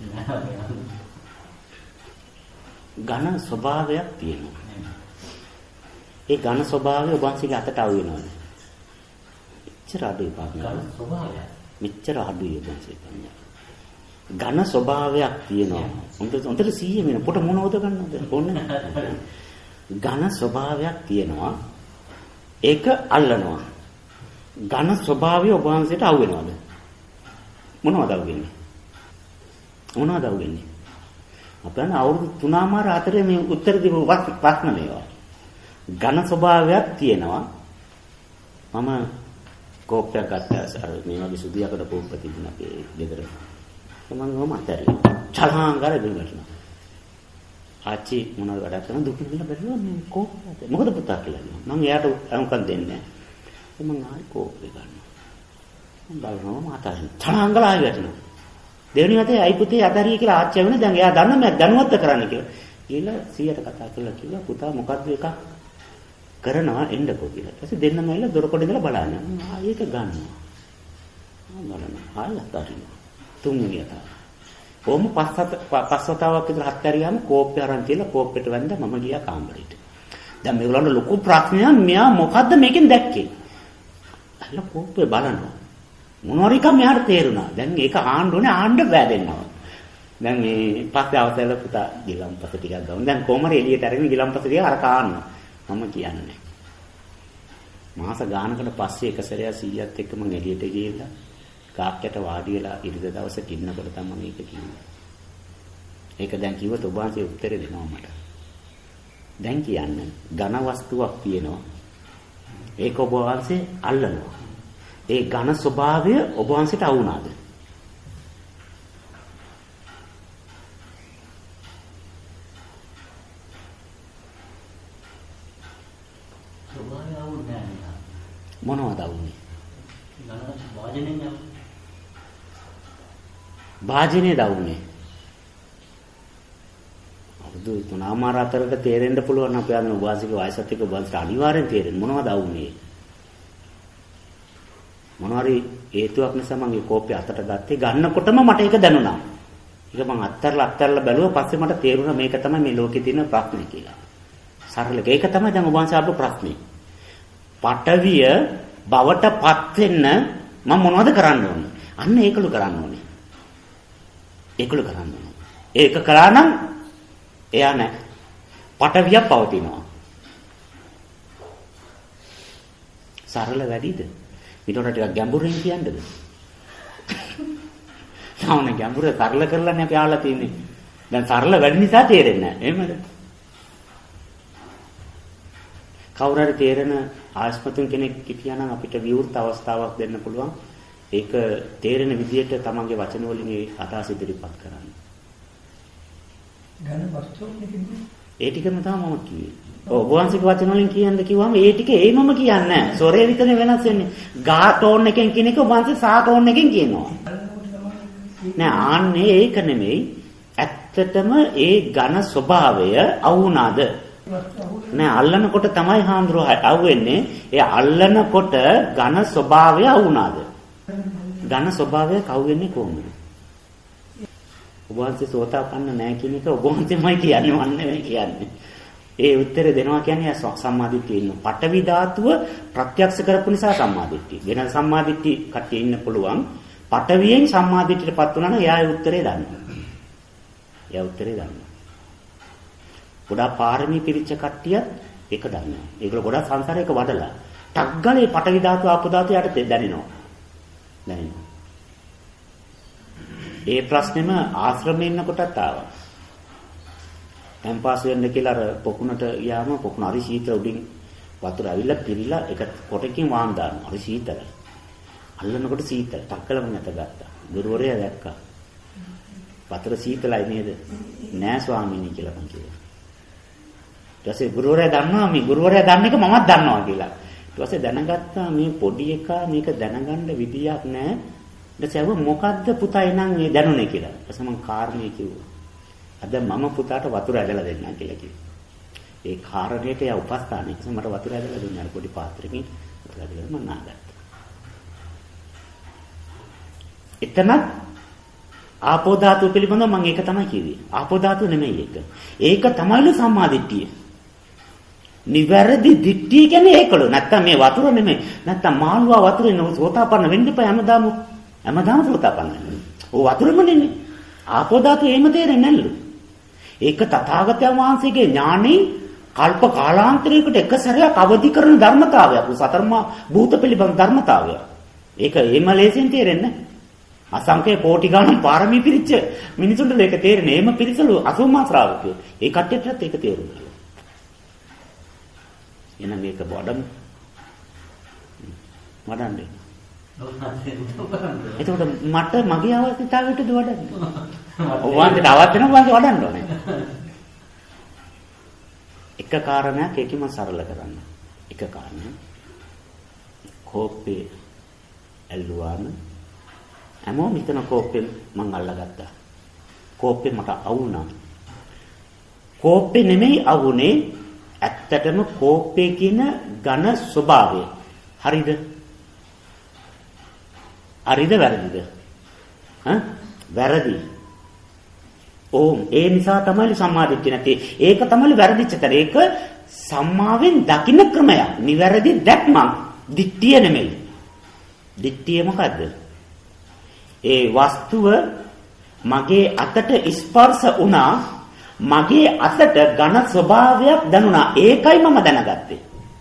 ඝන ස්වභාවයක් තියෙනවා. ඒ ඝන ස්වභාවය ඔබන්සේගේ අතට අවු වෙනවද? මෙච්චර අඩුයි පාපන. ඝන ස්වභාවය. මෙච්චර අඩුයි ඔබන්සේ තමයි. ඝන ස්වභාවයක් තියෙනවා. හොඳට සීයේ වෙන පොට මොනවද ගන්නවද? ඕනේ. ඝන ස්වභාවයක් තියෙනවා. ඒක අල්ලනවා. ඝන ස්වභාවය ඔබන්සේට අවු වෙනවද? මොනවද අවු වෙන්නේ? මොනවද අවු වෙන්නේ? අපෙන් අවුරුදු 3මාර 4 මේ උත්තර දීපු ප්‍රශ්න මේවා. ඝන ස්වභාවයක් තියෙනවා. මම කෝප්පයක් ගත්තා මේ වගේ සුදියකට කෝප්ප තිබුණා අපේ ගෙදර. මම ගම අතරින් චලහංගර දෙන්නට. ආච්චි මොනවද වැඩක් කරන දුක කියලා බැලුවා මේ කෝප්ප. මොකද පුතා කියලා කිව්වා. මම එයාට අමුකම් දෙන්නේ නැහැ. මම ආයි කෝප්පේ ගන්නවා. මම බලනවා අතරින් චලහංගල ආයි වැටෙනවා. දෙවෙනි වතේ අයි පුතේ අතරිය කියලා ආච්චි වෙන දැන් එයා දන්න මම දැනුවත් කරන්න කියලා. කියලා 100ට කතා කරලා කිව්වා පුතා මොකද්ද එකක් කරනවා එන්නකෝ කියලා. ඊපස්සේ දෙන්නම ඇවිල්ලා දොරකඩ ඉඳලා බලන්න. ආයෙ ඒක ගන්නවා. බලන්න. ආයෙ අතරිනවා. තුන්වෙනි වතාව. කොහොම පස්වතාවක් විතර හත්හැරියාම කෝප්පේ අරන් තියලා කෝප්පෙට වැන්දා මම ගියා කාමරේට. දැන් මේගොල්ලන්ට ලොකු ප්‍රශ්නයක් මෙයා මොකද්ද මේකෙන් දැක්කේ? අහලා කෝප්පේ බලනවා. මොනවාරි කම මෙයාට තේරුණා. දැන් ඒක ආන්න ඕනේ ආන්න බෑදෙන්නවා. දැන් මේ පස්සේ අවසල පුතා ගිලම්පස ටිකක් ගමු. දැන් කොහමද එළියට අරගෙන ගිලම්පස ටික අර කාන්න. මම කියන්නේ. මාස ගානකට පස්සේ එක සැරයක් 100ත් එක්ක මම එළියට ගිහිල්ලා කාක්කට වාඩි වෙලා ඉරිද දවසට ඉන්නකොට තමයි මේක කිව්වේ. ඒක දැන් කිව්වොත් ඔබ වහන්සේ උත්තරේ දෙනවා මට. දැන් කියන්නේ ඝන වස්තුවක් තියෙනවා. ඒක ඔබ වහන්සේ අල්ලනවා. ඒ ඝන ස්වභාවය ඔබ වහන්සේට අවුනාද? ස්වභාවය අවුන්නේ නැහැ. මොනවද අවුනේ? වාජනේ වාජනේ දවුනේ. අවුරුදු 3මාර 4කට තේරෙන්න පුළුවන් අපේ අද වාසික වයසත් එක්ක වන්ට අනිවාර්යෙන් තේරෙන්නේ මොනවද අවුනේ? මොනවාරි හේතුවක් නිසා මම ඒ කෝපය අතට ගත්තේ ගන්නකොටම මට ඒක දැනුණා. ඒක මම අත්තරලා බැලුවා පස්සේ මට තේරුණා මේක තමයි මේ ලෝකේ තියෙන ප්‍රශ්නේ කියලා. සරල. ඒක තමයි දැන් ඔබ වහන්සේ අහපු ප්‍රශ්නේ. පටවිය බවටපත් වෙන්න මම මොනවද කරන්න ඕනේ? අන්න ඒකලු කරන්න ඕනේ. ඒකලු කරන්න ඕනේ. ඒක කරා නම් එයා නෑ. පටවියක් පවතිනවා. සරල වැඩිද? ඊට වඩා ටිකක් ගැඹුරින් කියන්නද? තාම ගැඹුර සරල කරලානේ අපි ආලා තියෙන්නේ. දැන් සරල වැඩි නිසා තේරෙන්නේ නැහැ. එහෙමද? කවුරු හරි තේරෙන ආස්පතුන් කෙනෙක් කියනනම් අපිට විවෘත අවස්ථාවක් දෙන්න පුළුවන්. ඒක තේරෙන විදිහට තමන්ගේ වචන වලින් ඒ අදහස ඉදිරිපත් කරන්න. ගන්න වස්තුවක් නෙකේ. ඒ ටිකම තමයි මම කිව්වේ. ඔබ වහන්සේගේ වචන වලින් කියන්න කිව්වම ඒ ටික ඒමම කියන්නේ නැහැ. සොරේ විතරනේ වෙනස් වෙන්නේ. ගා ටෝන් එකෙන් කියන එක ඔබ වහන්සේ සා ටෝන් එකෙන් කියනවා. නෑ ආන්නේ ඒක නෙමෙයි. ඇත්තටම ඒ ඝන ස්වභාවය අවුනාද? නෑ අල්ලනකොට තමයි හාමුදුරුවෝ අහුවෙන්නේ. ඒ අල්ලනකොට ඝන ස්වභාවය අවුනාද? ඝන ස්වභාවය කවුවෙන්නේ කොහොමද? ඔබ වහන්සේ සෝතාපන්න නෑ කියන එක ඔබ වහන්සේමයි කියන්නේ මම නෙමෙයි කියන්නේ. ඒ උත්තරේ දෙනවා කියන්නේ සම්මාදිට්ඨිය ඉන්න. පඨවි ධාතුව ප්‍රත්‍යක්ෂ කරපු නිසා සම්මාදිට්ඨිය. වෙන සම්මාදිට්ඨි කට්ටිය ඉන්න පුළුවන්. පඨවියෙන් සම්මාදිට්ඨියටපත් වුණා නම් එයා ඒ උත්තරේ දන්නවා. එයා උත්තරේ දන්නවා. ගොඩාක් පාරමී පිරිච්ච කට්ටිය ඒක දන්නවා. ඒගොල්ලෝ ගොඩාක් සංසාරයක වඩලා ටග්ගලේ පඨවි ධාතුව ආපෝ ධාතුව යට දැනෙනවා. දැනෙනවා. ඒ ප්‍රශ්නේම ආශ්‍රමයේ ඉන්න කොටත් ආවා. එම්පාස් වෙන්න කියලා අර පොකුණට ගියාම පොකුණ හරි සීතල උඩින් වතුර ඇවිල්ලා පිරීලා එක කොටකින් වාන් දානවා. හරි සීතලයි. අල්ලනකොට සීතල. ටක්කලම නැත ගත්තා. ගුරුවරයා දැක්කා. වතුර සීතලයි නේද? නෑ ස්වාමීනි කියලා මං කිව්වා. ඊට පස්සේ ගුරුවරයා දන්නවා මේ ගුරුවරයා දන්න එක මමත් දන්නවා කියලා. ඊට පස්සේ දැනගත්තා මේ පොඩි එකා මේක දැනගන්න විදියක් නෑ. ඊට පස්සේ මොකද්ද පුතා එනං මේ දැනුනේ කියලා. ඊට පස්සේ මං කාරණේ කිව්වා. අද මම පුතාට වතුර ඇදලා දෙන්නම් කියලා කිව්වා. ඒ කාරණේට යා උපස්ථානෙ නිසා මට වතුර ඇදලා දුන්නා පොඩි පාත්‍රෙකින් වතුර ඇදලා මම නාගත්තා. එතනත් ආපෝ ධාතුව පිළිබඳව මම ඒක තමයි කිව්වේ. ආපෝ ධාතුව නෙමෙයි ඒක. ඒක තමයිලු සම්මාදිට්ඨිය. නිවැරදි දිට්ඨිය කියන්නේ ඒකලු. නැත්තම් මේ වතුර නෙමෙයි. නැත්තම් මාළුවා වතුරේ නෝ සෝතාපන්න වෙන්න එපා හැමදාම සෝතාපන්න වෙන්න. ඕ වතුරම නෙමෙයි. ආපෝ ධාතුව එහෙම තේරෙන්නේ නැල්ලු. ඒක තථාගතයන් වහන්සේගේ ඥාණයෙන් කල්ප කාලාන්තරයකට එක සැරයක් අවදි කරන ධර්මතාවයක්. සතරමා භූත පිළිබඳ ධර්මතාවයක්. ඒක එහෙම ලේසියෙන් තේරෙන්නේ නැහැ. අසංකේ කෝටි ගණන් පාරමී පිරිච්ච මිනිසුන්ට මේක තේරෙන්නේ. එහෙම පිරිසලු අසුමා ශ්‍රාවකයෝ. ඒ කට්ටියටත් ඒක තේරුණා. එහෙනම් මේක වඩමු. වඩන්නේ. එතකොට මට මගේ අවශ්‍යතාවයටද වඩන්නේ? ඔබ වහන්සේට අවශ්‍ය නම් වඩන්න ඕනේ. එක කාරණයක් ඒකම සරල කරන්න. එක කාරණයක්. කෝපේ ඇල්ලුවාම හැමෝම හිතන කෝප්පෙන් මං අල්ලගත්තා. කෝප්පේ මට අවුණා. කෝප්පේ නෙමෙයි අවුනේ ඇත්තටම කෝප්පේ කියන ඝන ස්වභාවය. හරිද? හරිද වැරදිද? වැරදි. ඕම් ඒ නිසා තමයි සම්මාදිට්ඨිය නැති. ඒක තමයි වැරදිච්ච තැන. ඒක සම්මාවෙන් දකින්න ක්‍රමයක්. නිවැරදි දැක්මක්. දිට්ඨිය නෙමෙයි. දිට්ඨිය මොකද්ද? ඒ වස්තුව මගේ අතට ස්පර්ශ වුණා. මගේ අතට ඝන ස්වභාවයක් දැනුණා. ඒකයි මම දැනගත්තේ.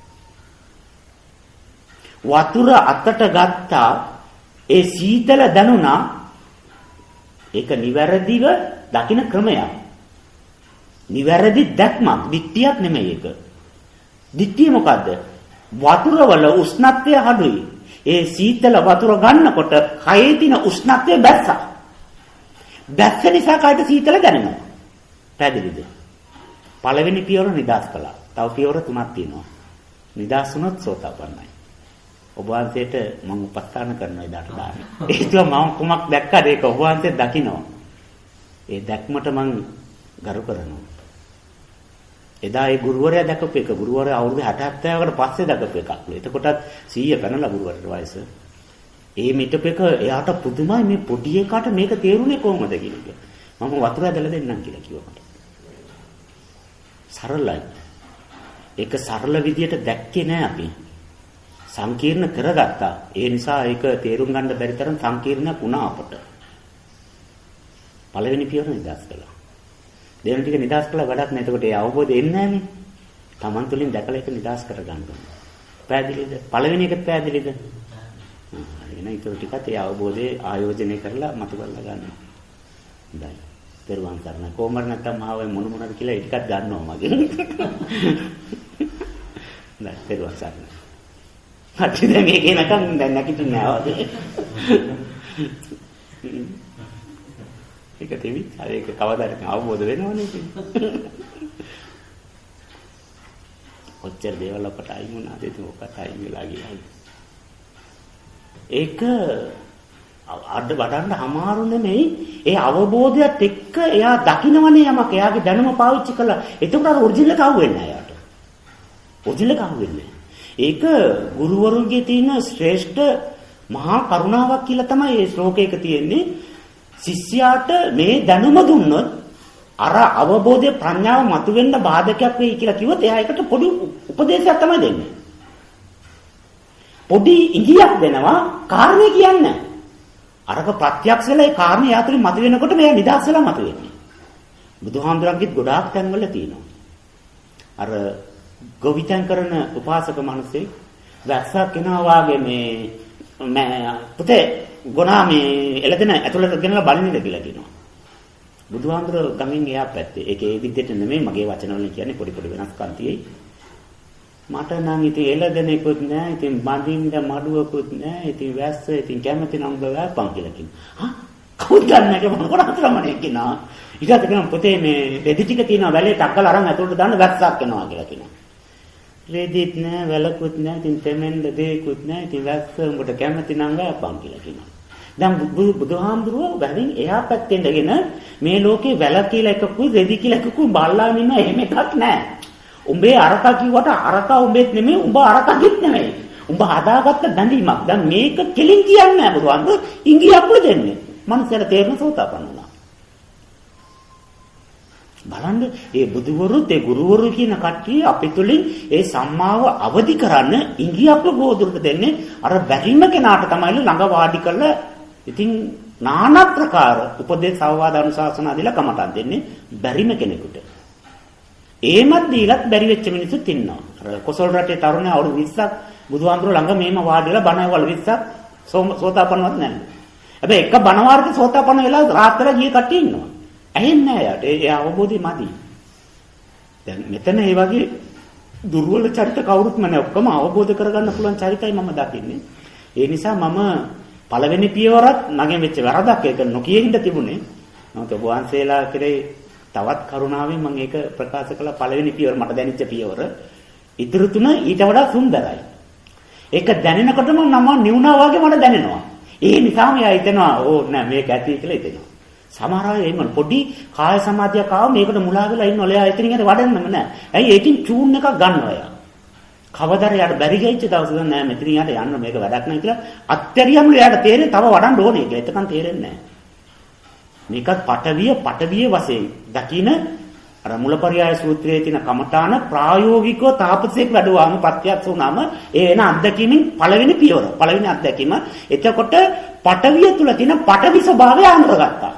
වතුර අතට ගත්තා. ඒ සීතල දැනුණා. ඒක නිවැරදිව දකින්න ක්‍රමයක්. නිවැරදි දැක්මක්. දිට්ඨියක් නෙමෙයි ඒක. දිට්ඨිය මොකද්ද? වතුර වල උෂ්ණත්වය අඩුයි. ඒ සීතල වතුර ගන්නකොට කයේ තියෙන උෂ්ණත්වය බැස්සා. බැස්ස නිසා කයට සීතල දැනෙනවා. පැහැදිලිද? පළවෙනි පියවර නිදාස් කළා. තව පියවර තුනක් තියෙනවා. නිදාස් වුණොත් සෝතාපන්නයි. ඔබ වහන්සේට මම උපස්ථාන කරනවා එදාට දාන්න. ඒකම මම කුමක් දැක්කද ඒක ඔබ වහන්සේ දකිනවා. ඒ දැක්මට මම ගරු කරනවා. එදා ඒ ගුරුවරයා දැකපු එක ගුරුවරයා අවුරුදු 60 70කට පස්සේ දැකපු එකක්. එතකොටත් 100 පැනලා ගුරුවරට වයස. ඒ මිටප එක එයාට පුදුමයි මේ පොඩි එකාට මේක තේරුනේ කොහොමද කියන එක. මම වතුර ඇදලා දෙන්නම් කියලා කිව්වා. සරලයි. ඒක සරල විදියට දැක්කේ නෑ අපි. සංකීර්ණ කරගත්තා. ඒ නිසා ඒක තේරුම් ගන්න බැරි තරම් සංකීර්ණයක් වුණා අපට. පළවෙනි පියවර නිදාස් කළා. දෙවෙනි ටික නිදාස් කළා වැඩක් නෑ. එතකොට ඒ අවබෝධය එන්නේ නෑනේ. Taman තුලින් දැකලා ඒක නිදාස් කරගන්න ඕනේ. පැහැදිලිද? පළවෙනි එකත් පැහැදිලිද? හරිනේ. ඒක ටිකත් ඒ අවබෝධයේ ආයෝජනය කරලා මතු කරලා ගන්නවා. හොඳයි. පෙරවන් කරන කොහොමද නැත්තම් ආවේ මොන මොනද කියලා ඒ ටිකත් ගන්නවා මගෙන්. නෑ පෙරවන් කරන. හරි දැන් මේක එනකම් දැන් නැගිටින්නේ නෑ වගේ. ඒක තෙවි. හරි ඒක කවදාද අවබෝධ වෙනවනේ. ඔච්චර දේවල් අපට අයින් වුණාද ඒක ඔක්කට අයින් වෙලා ගියා. ඒක අඩ වඩන්න අමාරු නෙමෙයි. ඒ අවබෝධයත් එක්ක එයා දකින්නවනේ යමක්. එයාගේ දැනුම පාවිච්චි කළා. එතකොට අර ඔරිජිනල් එක අහුවෙන්නේ නැහැ යාට. ඔරිජිනල් එක අහුවෙන්නේ. ඒක ගුරුවරුන්ගේ තියෙන ශ්‍රේෂ්ඨ මහා කරුණාවක් කියලා තමයි මේ ශ්ලෝකයක තියෙන්නේ. ශිෂ්‍යයාට මේ දැනුම දුන්නොත් අර අවබෝධය ප්‍රඥාව මතුවෙන්න බාධකයක් වෙයි කියලා කිව්වොත් එයා ඒකට පොඩි උපදේශයක් තමයි දෙන්නේ. පොඩි ඉඟියක් දෙනවා කාරණේ කියන්නේ. අරක ප්‍රත්‍යක්ෂ වෙලා ඒ කාරණේ යාතුලින් මතුවෙනකොට මෙයා නිදහස් වෙලා මතුවෙන්නේ. බුදුහාමුදුරන්ගෙත් ගොඩාක් තැන්වල තියෙනවා. අර ගොවිතැන් කරන උපාසක මිනිස්සේ වැස්සක් එනවා වාගේ මේ පුතේ ගොනා මේ එළදෙන ඇතුළට ගෙනලා බලන්නද කියලා කියනවා. බුදුහාමුදුර ගමින් එහා පැත්තේ. ඒක ඒ විදිහට නෙමෙයි මගේ වචන වලින් කියන්නේ පොඩි පොඩි වෙනස්කම් තියෙයි. මට නම් ඉතින් එළදෙනෙකුත් නැහැ, ඉතින් බඳින්න මඩුවකුත් නැහැ, ඉතින් වැස්ස ඉතින් කැමති නම් ගවපන් කියලා කියනවා. හා කවුද ගන්නක මොකටද රමණේ කියනවා. ඊට පස්සේ පුතේ මේ රෙදි ටික තියෙනවා වැලේ ටක්කල අරන් ඇතුළට දාන්න වැස්සක් එනවා කියලා කියනවා. රෙදිත් නැහැ, වැලකුත් නැහැ, ඉතින් තෙමෙන්න දෙයක්කුත් නැහැ, ඉතින් වැස්ස උඹට කැමති නම් ගවපන් කියලා කියනවා. දැන් බුදුහාමුදුරුවෝ වැලින් එහා පැත්තෙන් ඉඳගෙන මේ ලෝකේ වැල කියලා එකකුයි රෙදි කියලා එකකුයි බල්ලාගෙන ඉන්න එහෙම එකක් නැහැ. උඹේ අරක කිව්වට අරක උඹෙත් නෙමෙයි උඹ අරකගෙත් නෙමෙයි. උඹ හදාගත්ත බැඳීමක්. දැන් මේක කෙලින් කියන්නේ නැහැ බුදුහාමුදුරුවෝ ඉංගියක්ලු දෙන්නේ. මනුස්සයර තේරෙන සෝතාපන්න වුණා. බලන්න ඒ බුදුවරුත් ඒ ගුරුවරු කියන කට්ටිය අපි තුලින් ඒ සම්මාව අවදි කරන්න ඉංගියක්ලු ගෝදුරට දෙන්නේ අර බැරිම කෙනාට තමයි ළඟ වාඩි කරලා ඉතින් নানা ප්‍රකාර උපදේශ සවවාද අනුශාසනා දීලා කමටක් දෙන්නේ බැරිම කෙනෙකුට. ඒමත් දීලත් බැරි වෙච්ච මිනිස්සුත් ඉන්නවා. අර කොසල් රටේ තරුණයා අවුරුදු 20ක් බුදුහාමුදුරුවෝ ළඟ මේම වාඩිලා බණවල 20ක් සෝතාපන්නවත් නැහැ. හැබැයි එක බණ වාර්ථ සෝතාපන්න වෙලා රාත්‍තර ගිය කට්ටිය ඉන්නවා. ඇහෙන්නේ නැහැ යාට. ඒ අවබෝධය මදි. දැන් මෙතන මේ වගේ දුර්වල චරිත කවුරුත්ම නැහැ. ඔක්කොම අවබෝධ කරගන්න පුළුවන් චරිතයි මම දකින්නේ. ඒ නිසා මම පළවෙනි පියවරත් මගෙන් වෙච්ච වරදක් ඒක නොකිය හින්දා තිබුණේ. නමුත් ඔබ වහන්සේලා කෙරේ තවත් කරුණාවෙන් මම ඒක ප්‍රකාශ කළා පළවෙනි පියවර මට දැනෙච්ච පියවර. ඉතුරු තුන ඊට වඩා සුන්දරයි. ඒක දැනෙනකොටම නම නිවුණා වගේ මට දැනෙනවා. ඒ නිසාම යා හිතනවා ඕ නෑ මේක ඇති කියලා හිතෙනවා. සමහර අය එහෙම පොඩි කාය සමාධියක් ආව මේකට මුලා වෙලා ඉන්නවල එයා එතනින් හරි වඩන්නම නෑ. ඇයි ඒකින් චූන් එකක් ගන්නවා එයා. කවදාද යාට බැරි ගියච්ච දවසක නෑ මෙතනින් යාට යන්න මේක වැඩක් නෑ කියලා අත්‍යරියම යාට තේරෙන්නේ තව වඩන්න ඕනේ කියලා. එතකන් තේරෙන්නේ නෑ. මේකත් පටවිය වශයෙන් දකින අර මුලපරියාය සූත්‍රයේ තියෙන කමඨාන ප්‍රායෝගිකව තාපසේක වැඩුවාම ප්‍රත්‍යක්ෂ වුණාම ඒ වෙන අත්දැකීමෙන් පළවෙනි පියවර. පළවෙනි අත්දැකීම එතකොට පටවිය තුල තියෙන පටවි ස්වභාවය අඳුරගත්තා.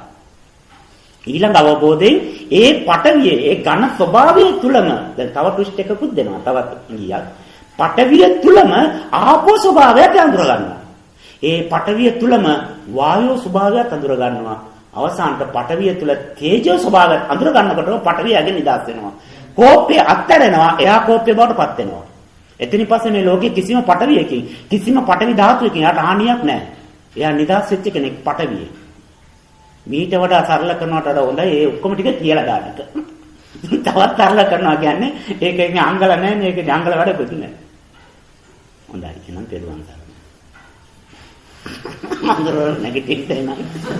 ඊළඟ අවබෝධයෙන් ඒ පටවිය ඒ ඝන ස්වභාවය තුලම දැන් තව ට්විස්ට් එකකුත් දෙනවා. තවත් ගියක්. පටවිය තුලම ආපෝ ස්වභාවයත් අඳුර ගන්නවා. ඒ පටවිය තුලම වායෝ ස්වභාවයත් අඳුර ගන්නවා. අවසානට පටවිය තුල තේජෝ ස්වභාවයත් අඳුර ගන්නකොටම පටවියගෙන් නිදහස් වෙනවා. කෝපය අත්හැරෙනවා. එයා කෝපය බවට පත් වෙනවා. එතනින් පස්සේ මේ ලෝකේ කිසිම පටවියකින් කිසිම පටවි ධාතුවකින් යාට හානියක් නැහැ. එයා නිදහස් වෙච්ච කෙනෙක් පටවියේ. මීට වඩා සරල කරනවට වඩා හොඳයි ඒ ඔක්කොම ටික කියලා දාන්න. තවත් සරල කරනවා කියන්නේ ඒකෙන් අංගල නැහැ නේ ඒකේ අංගල වැඩකුත් නැහැ. හොඳයි එහෙනම් පෙරුවන් සරණ. මන්දර නෙගටිව් දෙන්න.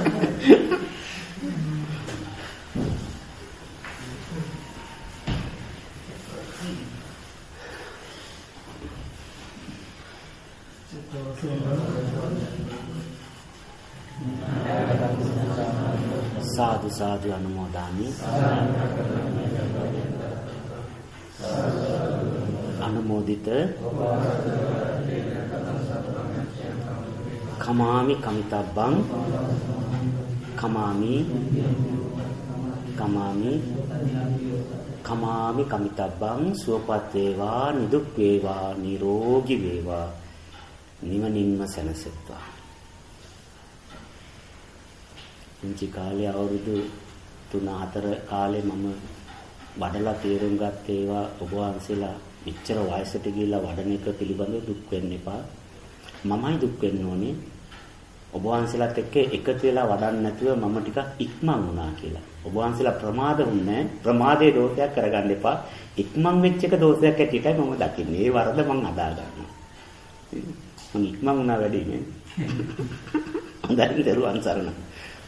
साधु साधु अनुमोदामि අනුමෝදිත කමාමි කමිතබ්බං කමාමි කමිතබ්බං සුවපත් වේවා නිදුක් වේවා නිරෝගී වේවා නිවනින්ම සැනසෙත්වා. පුංචි කාලේ අවුරුදු 3-4 කාලේ මම වඩලා තේරුම් ගත්ත ඒවා ඔබ වහන්සේලා මෙච්චර වයසට ගිහිල්ලා වඩන එක පිළිබඳව දුක් වෙන්න එපා. මමයි දුක් වෙන්න ඕනේ. ඔබ වහන්සේලාත් එක්ක එකතු වෙලා වඩන්න නැතුව මම ටිකක් ඉක්මන් වුණා කියලා. ඔබ වහන්සේලා ප්‍රමාද වුණේ ප්‍රමාදයේ දෝෂයක් කරගන්න එපා. ඉක්මන් වෙච්ච එක දෝෂයක් ඇටියටයි මම දකින්නේ. ඒ වරද මම අදා ගන්නවා. මම ඉක්මන් වුණා වැඩි නේ. හොඳයි දරුවන් සරණ.